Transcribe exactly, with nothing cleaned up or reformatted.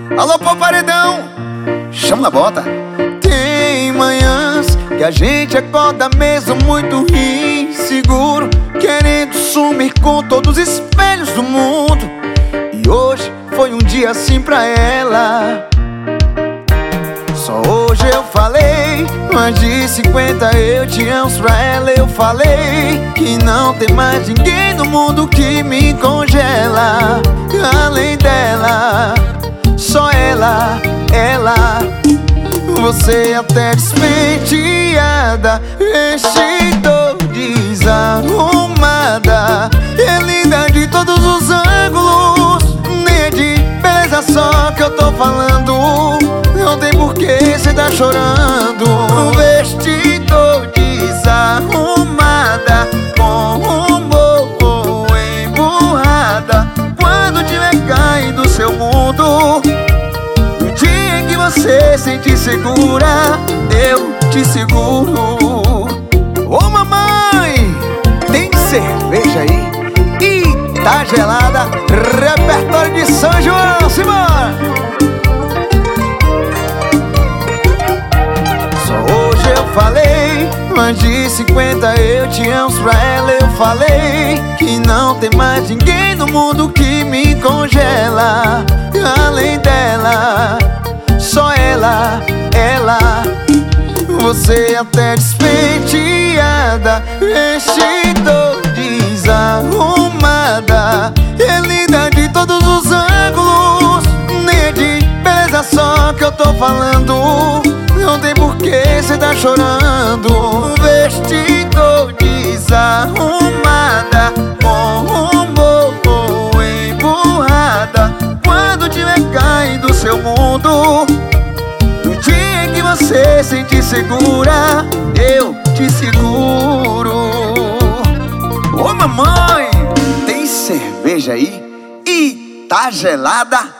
Alô, pô, paredão, chama na bota. Tem manhãs que a gente acorda mesmo muito inseguro, querendo sumir com todos os espelhos do mundo. E hoje foi um dia assim pra ela. Só hoje eu falei mais de cinquenta eu te amo pra ela. Eu falei que não tem mais ninguém no mundo que me congela. Além dela, só ela, ela. Você até despenteada, vestidor desarrumada, é linda de todos os ângulos. Nem de beleza só que eu tô falando, não tem porquê cê tá chorando. Vestidor desarrumada, com rumor emburrada, quando tiver caído o seu mundo, no dia em que você sente segura, eu te seguro. Ô mamãe, tem cerveja aí? E tá gelada, repertório de São João, simbora! Só hoje eu falei mais de cinquenta eu te amo pra ela. Eu falei que não tem mais ninguém no mundo que me congela. Além dela, só ela, ela. Você até despenteada, vestidor desarrumada, é linda de todos os ângulos. Nem de beleza só que eu tô falando, não tem porquê cê tá chorando. Vestidor desarrumada, com rumor emburrada, quando tiver caído o seu mundo, no dia em que você sente segura, eu te seguro. Ô mamãe, tem cerveja aí? E tá gelada?